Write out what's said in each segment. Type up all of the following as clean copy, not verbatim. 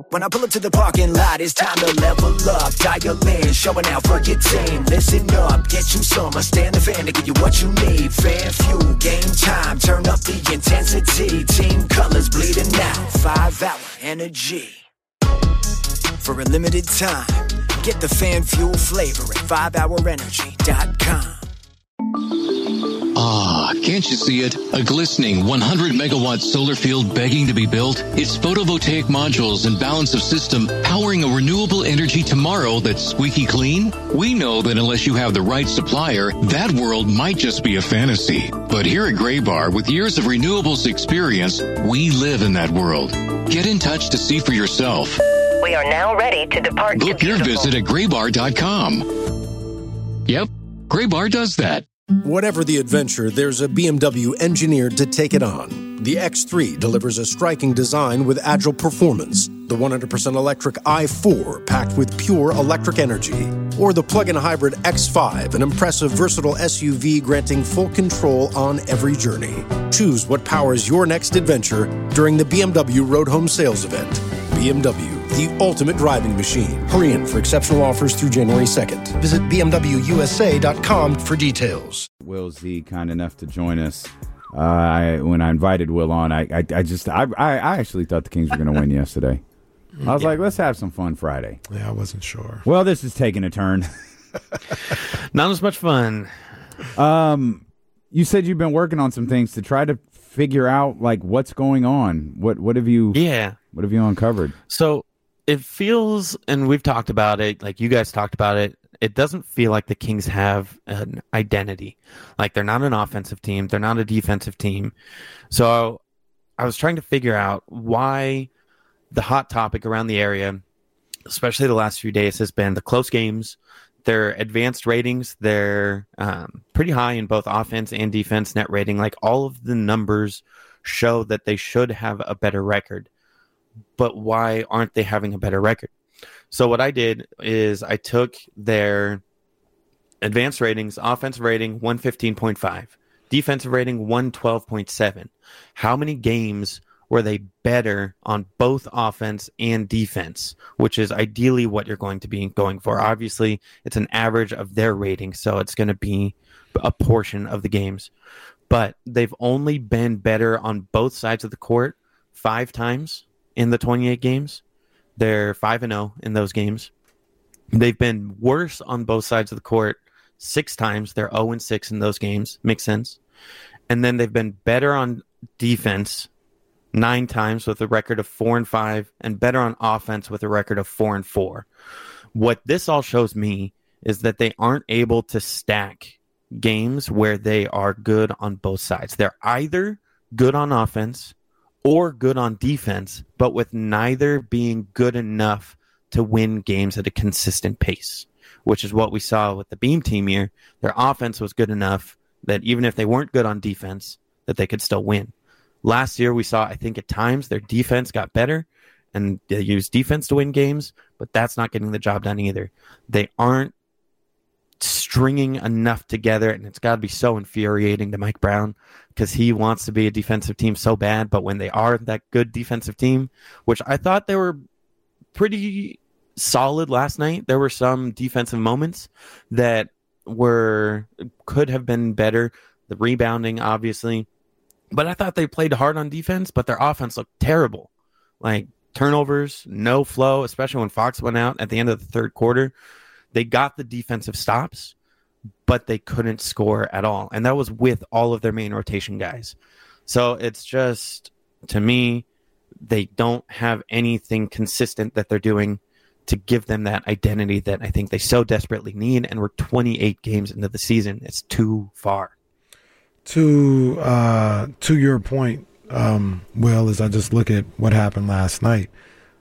When I pull up to the parking lot, it's time to level up. Dial in, showing out for your team. Listen up, get you some. Stand the fan to give you what you need. Fan fuel, game time, turn up the intensity. Team colors bleeding out, 5-hour energy. For a limited time, get the fan fuel flavor at 5hourenergy.com. Ah, can't you see it? A glistening 100-megawatt solar field begging to be built? It's photovoltaic modules and balance of system powering a renewable energy tomorrow that's squeaky clean? We know that unless you have the right supplier, that world might just be a fantasy. But here at Graybar, with years of renewables experience, we live in that world. Get in touch to see for yourself. We are now ready to depart. Book your visit at graybar.com. Yep, Graybar does that. Whatever the adventure, there's a BMW engineered to take it on. The X3 delivers a striking design with agile performance. The 100% electric i4 packed with pure electric energy. Or the plug-in hybrid X5, an impressive versatile SUV granting full control on every journey. Choose what powers your next adventure during the BMW Road Home Sales Event. BMW, the ultimate driving machine. Hurry in for exceptional offers through January 2nd. Visit BMWUSA.com for details. Will Z kind enough to join us. When I invited Will on, I actually thought the Kings were going to win yesterday. I was like, let's have some fun Friday. Yeah, I wasn't sure. Well, this is taking a turn. Not as much fun. You said you've been working on some things to try to figure out like what's going on. What have you? Yeah. What have you uncovered? So it feels, and we've talked about it, like you guys talked about it. It doesn't feel like the Kings have an identity. Like they're not an offensive team. They're not a defensive team. So I was trying to figure out why the hot topic around the area, especially the last few days, has been the close games. Their advanced ratings, they're pretty high in both offense and defense net rating. Like all of the numbers show that they should have a better record. But why aren't they having a better record? So what I did is I took their advanced ratings, offensive rating 115.5, defensive rating 112.7. How many games were they better on both offense and defense, which is ideally what you're going to be going for. Obviously, it's an average of their rating, so it's going to be a portion of the games. But they've only been better on both sides of the court 5 times in the 28 games. They're 5-0 in those games. They've been worse on both sides of the court 6 times. They're 0-6 in those games. Makes sense. And then they've been better on defense 9 times with a record of 4-5, and better on offense with a record of 4-4. What this all shows me is that they aren't able to stack games where they are good on both sides. They're either good on offense or good on defense, but with neither being good enough to win games at a consistent pace, which is what we saw with the Beam team here. Their offense was good enough that even if they weren't good on defense, that they could still win. Last year, we saw, I think at times, their defense got better, and they used defense to win games, but that's not getting the job done either. They aren't stringing enough together, and it's got to be so infuriating to Mike Brown because he wants to be a defensive team so bad, but when they are that good defensive team, which I thought they were pretty solid last night, there were some defensive moments that could have been better. The rebounding, obviously, but I thought they played hard on defense, but their offense looked terrible. Like turnovers, no flow, especially when Fox went out at the end of the third quarter. They got the defensive stops, but they couldn't score at all. And that was with all of their main rotation guys. So it's just, to me, they don't have anything consistent that they're doing to give them that identity that I think they so desperately need. And we're 28 games into the season. It's too far. To your point, Will, as I just look at what happened last night,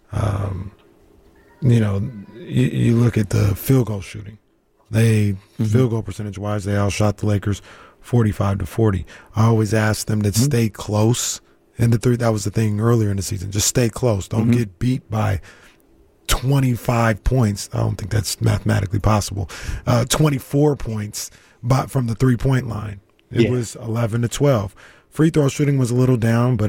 you look at the field goal shooting. Field goal percentage-wise, they outshot the Lakers 45-40. I always ask them to stay close. And that was the thing earlier in the season. Just stay close. Don't get beat by 25 points. I don't think that's mathematically possible. 24 points from the three-point line. It was 11-12. Free throw shooting was a little down, but it was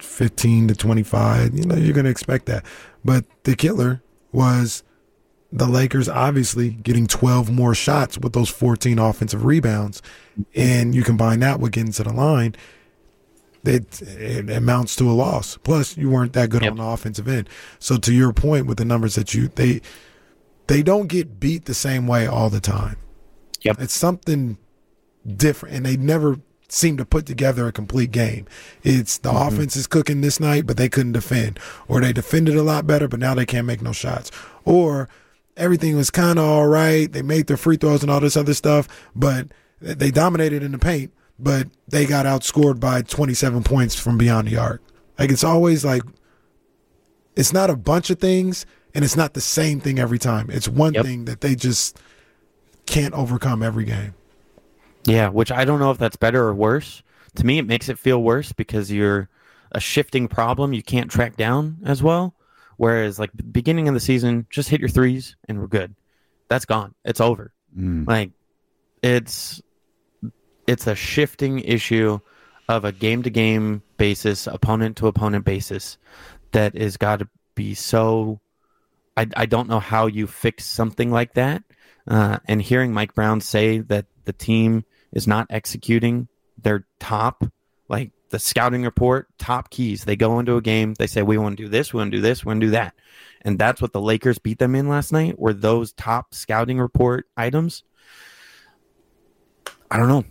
15 to 25. You know, you're going to expect that. But the killer was the Lakers obviously getting 12 more shots with those 14 offensive rebounds. And you combine that with getting to the line, it amounts to a loss. Plus, you weren't that good on the offensive end. So to your point with the numbers that they don't get beat the same way all the time. Yep. It's something different, and they never seem to put together a complete game. It's the offense is cooking this night, but they couldn't defend. Or they defended a lot better, but now they can't make no shots. Or everything was kind of all right. They made their free throws and all this other stuff, but they dominated in the paint, but they got outscored by 27 points from beyond the arc. Like, it's always like, it's not a bunch of things, and it's not the same thing every time. It's one thing that they just can't overcome every game. Yeah, which I don't know if that's better or worse. To me, it makes it feel worse because you're a shifting problem you can't track down as well. Whereas, like, beginning of the season, just hit your threes and we're good. That's gone. It's over. Like, it's a shifting issue of a game-to-game basis, opponent-to-opponent basis that has got to be so... I don't know how you fix something like that. And hearing Mike Brown say that the team is not executing their top, like the scouting report, top keys. They go into a game, they say, we want to do this, we want to do this, we want to do that. And that's what the Lakers beat them in last night, were those top scouting report items. I don't know.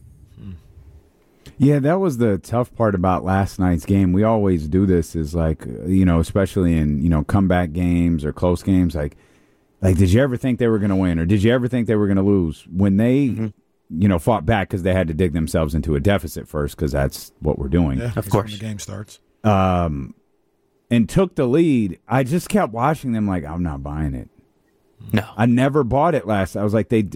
Yeah, that was the tough part about last night's game. We always do this, is like, you know, especially in, you know, comeback games or close games, like did you ever think they were going to win, or did you ever think they were going to lose? When they, you know, fought back because they had to dig themselves into a deficit first, because that's what we're doing. Yeah, of course. When the game starts. And took the lead. I just kept watching them like, I'm not buying it. No. I never bought it last. I was like, it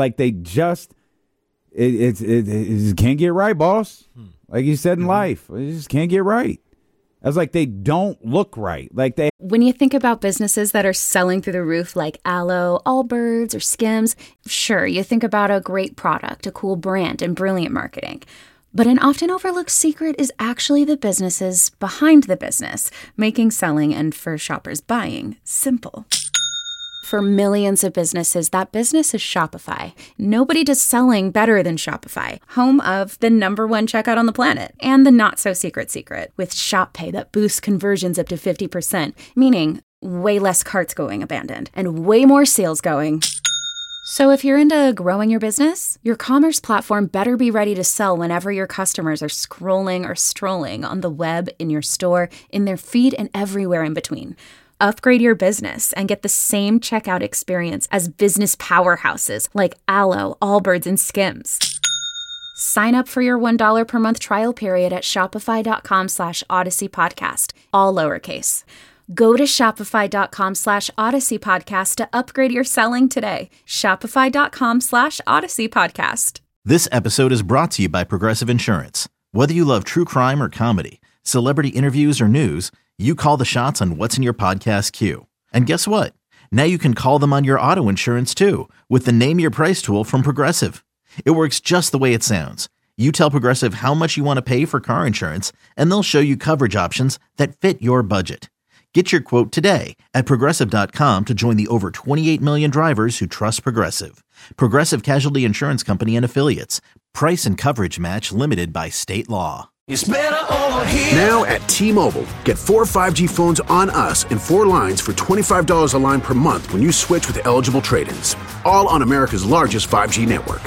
can't get right, boss. Like you said in life, it just can't get right. I was like, they don't look right. Like they. When you think about businesses that are selling through the roof like Aloe, Allbirds, or Skims, sure, you think about a great product, a cool brand, and brilliant marketing. But an often overlooked secret is actually the businesses behind the business, making selling and, for shoppers, buying simple. For millions of businesses, that business is Shopify. Nobody does selling better than Shopify, home of the #1 checkout on the planet, and the not-so-secret secret, with Shop Pay that boosts conversions up to 50%, meaning way less carts going abandoned, and way more sales going. So if you're into growing your business, your commerce platform better be ready to sell whenever your customers are scrolling or strolling on the web, in your store, in their feed, and everywhere in between. Upgrade your business and get the same checkout experience as business powerhouses like Aloe, Allbirds, and Skims. Sign up for your $1 per month trial period at shopify.com/Odyssey Podcast, all lowercase. Go to shopify.com/Odyssey Podcast to upgrade your selling today. Shopify.com/Odyssey Podcast. This episode is brought to you by Progressive Insurance. Whether you love true crime or comedy, celebrity interviews or news, you call the shots on what's in your podcast queue. And guess what? Now you can call them on your auto insurance too, with the Name Your Price tool from Progressive. It works just the way it sounds. You tell Progressive how much you want to pay for car insurance, and they'll show you coverage options that fit your budget. Get your quote today at Progressive.com to join the over 28 million drivers who trust Progressive. Progressive Casualty Insurance Company and Affiliates. Price and coverage match limited by state law. It's better over here. Now at T-Mobile, get 4 5G phones on us and 4 lines for $25 a line per month when you switch with eligible trade-ins. All on America's largest 5G network.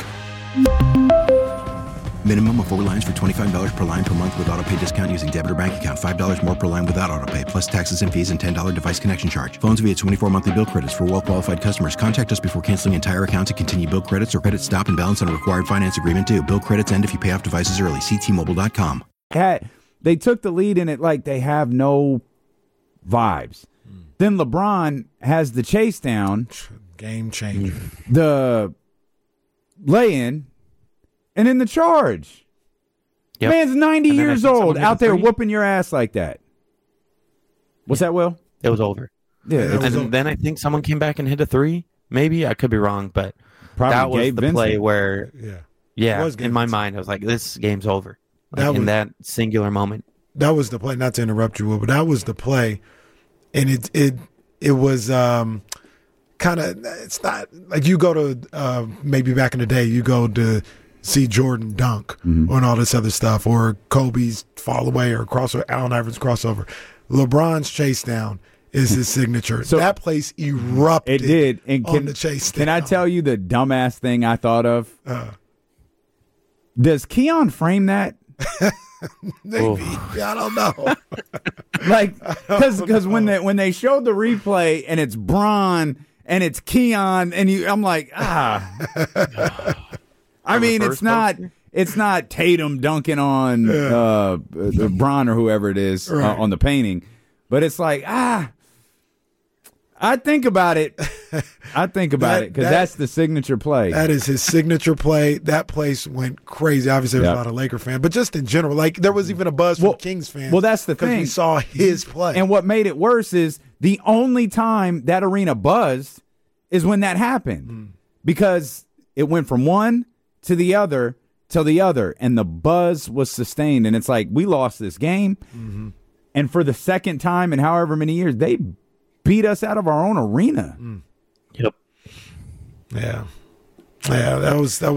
Minimum of 4 lines for $25 per line per month with autopay discount using debit or bank account. $5 more per line without autopay, plus taxes and fees and $10 device connection charge. Phones via 24 monthly bill credits for well-qualified customers. Contact us before canceling entire account to continue bill credits or credit stop and balance on a required finance agreement due. Bill credits end if you pay off devices early. See T-Mobile.com. They took the lead in it like they have no vibes. Then LeBron has the chase down. Game changer. The lay-in. And in the charge. Yep. Man's 90 years old out there whooping your ass like that. What's that, Will? It was over. Yeah. And then I think someone came back and hit a three. Maybe. I could be wrong, but probably that was Gabe the Vincent. Play where, in my mind, I was like, this game's over. Like, in that singular moment. That was the play. Not to interrupt you, Will, but that was the play, and it was kind of. It's not like you go to maybe back in the day you go to see Jordan dunk and all this other stuff, or Kobe's fall away or crossover, Allen Iverson's crossover. LeBron's chase down is his signature. So that place erupted. It did. And on the chase down. Can I tell you the dumbass thing I thought of? Does Keon frame that? Maybe. I don't know. Like, because when they showed the replay and it's Bron and it's Keon and I'm like, I mean, it's not Tatum dunking on Bron or whoever it is on the painting, but it's like, I think about it. Because that's the signature play. That is his signature play. That place went crazy. Obviously, there's a lot of Laker fans, but just in general, like there was even a buzz from Kings fans. Well, that's the thing. Because we saw his play. And what made it worse is the only time that arena buzzed is when that happened, because it went from one to the other till the other, and the buzz was sustained. And it's like, we lost this game, and for the second time in however many years, they beat us out of our own arena. Yep. Yeah. That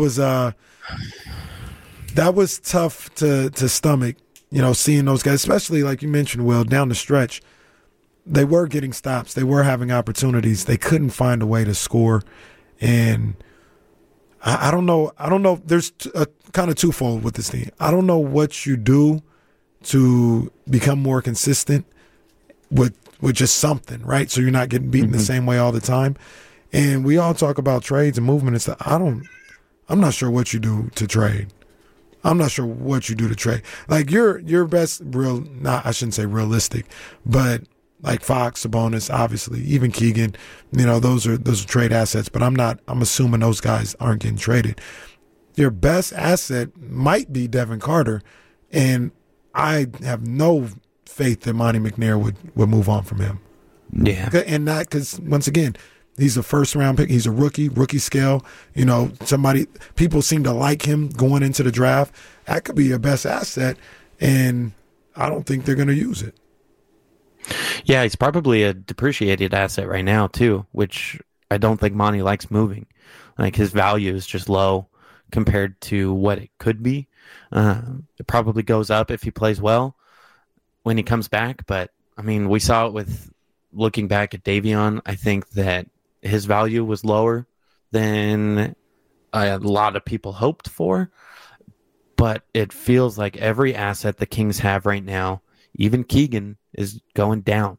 was tough to stomach. You know, seeing those guys, especially like you mentioned, Will, down the stretch, they were getting stops. They were having opportunities. They couldn't find a way to score, and I don't know. There's a kind of twofold with this team. I don't know what you do to become more consistent with just something, right? So you're not getting beaten the same way all the time. And we all talk about trades and movement and stuff. I'm not sure what you do to trade. I'm not sure what you do to trade. Like your best I shouldn't say realistic, but like Fox, Sabonis, obviously, even Keegan, those are trade assets, but I'm assuming those guys aren't getting traded. Your best asset might be Devin Carter, and I have no faith that Monty McNair would move on from him. Yeah. And not because, once again, he's a first-round pick. He's a rookie scale. People seem to like him going into the draft. That could be your best asset, and I don't think they're going to use it. Yeah, he's probably a depreciated asset right now, too, which I don't think Monty likes moving. Like, his value is just low compared to what it could be. It probably goes up if he plays well when he comes back, but I mean, we saw it with looking back at Davion. I think that his value was lower than a lot of people hoped for, but it feels like every asset the Kings have right now, even Keegan, is going down.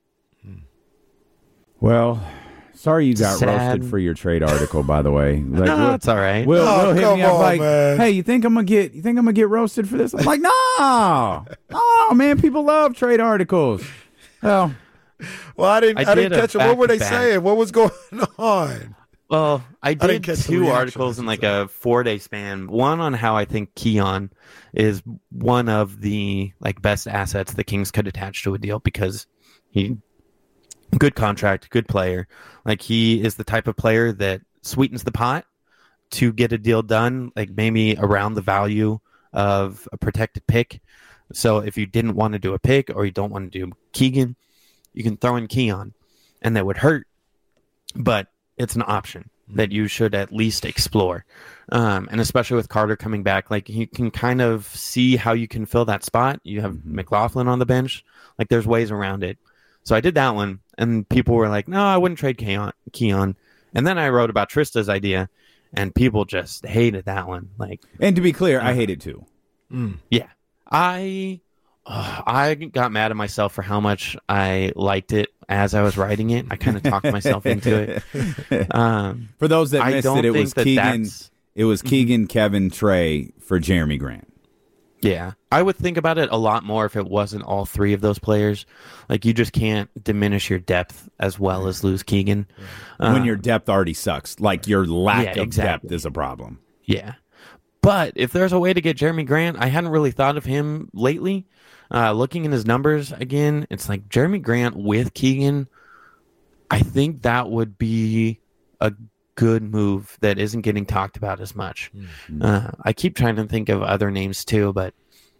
Well, sorry you got roasted for your trade article, by the way. Like, no, it's all right. Will hit me up like, man. "Hey, you think I'm gonna get roasted for this?" I'm like, "No, man, people love trade articles." Well, I didn't catch it. What were they saying? What was going on? Well, I did catch the two reaction, articles in like a 4-day span. One on how I think Keon is one of the best assets the Kings could attach to a deal, because he good contract, good player. Like, he is the type of player that sweetens the pot to get a deal done, like maybe around the value of a protected pick. So if you didn't want to do a pick, or you don't want to do Keegan, you can throw in Keon, and that would hurt, but it's an option that you should at least explore. And especially with Carter coming back, like, you can kind of see how you can fill that spot. You have McLaughlin on the bench. Like, there's ways around it. So I did that one, and people were like, no, I wouldn't trade Keon. And then I wrote about Trista's idea, and people just hated that one. And to be clear, I hate it too. Yeah. I got mad at myself for how much I liked it as I was writing it. I kind of talked myself into it. For those that missed it, it was Keegan. It was Keegan, Kevin, Trey for Jeremy Grant. Yeah, I would think about it a lot more if it wasn't all three of those players. Like, you just can't diminish your depth as well as lose Keegan. When your depth already sucks. Like, your lack of depth is a problem. Yeah. But if there's a way to get Jeremy Grant, I hadn't really thought of him lately. Looking in his numbers again, it's like Jeremy Grant with Keegan, I think that would be a good move that isn't getting talked about as much. I keep trying to think of other names too, but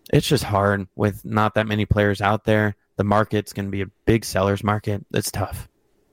It's just hard with not that many players out there. The market's going to be a big seller's market. It's tough.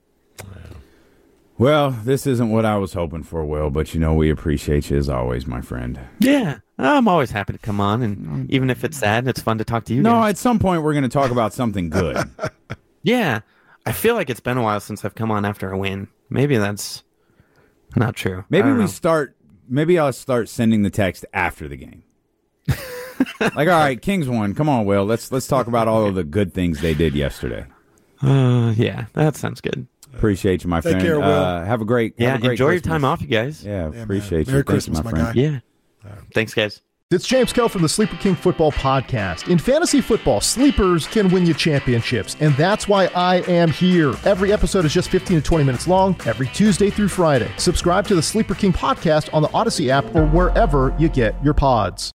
Well, this isn't what I was hoping for, Will, but we appreciate you as always, my friend. Yeah, I'm always happy to come on, and even if it's sad, it's fun to talk to you guys. At some point we're going to talk about something good. Yeah, I feel like it's been a while since I've come on after a win. Maybe that's not true. Maybe I'll start sending the text after the game. Like, all right, Kings won. Come on, Will. Let's talk about all of the good things they did yesterday. Yeah, that sounds good. Appreciate you, my friend. Take care, Will. Have a great enjoy Christmas. your time off, you guys. Yeah, appreciate you. Merry Thanks, Christmas, my friend. guy. Yeah. Thanks, guys. It's James Kell from the Sleeper King Football Podcast. In fantasy football, sleepers can win you championships, and that's why I am here. Every episode is just 15 to 20 minutes long, every Tuesday through Friday. Subscribe to the Sleeper King Podcast on the Odyssey app or wherever you get your pods.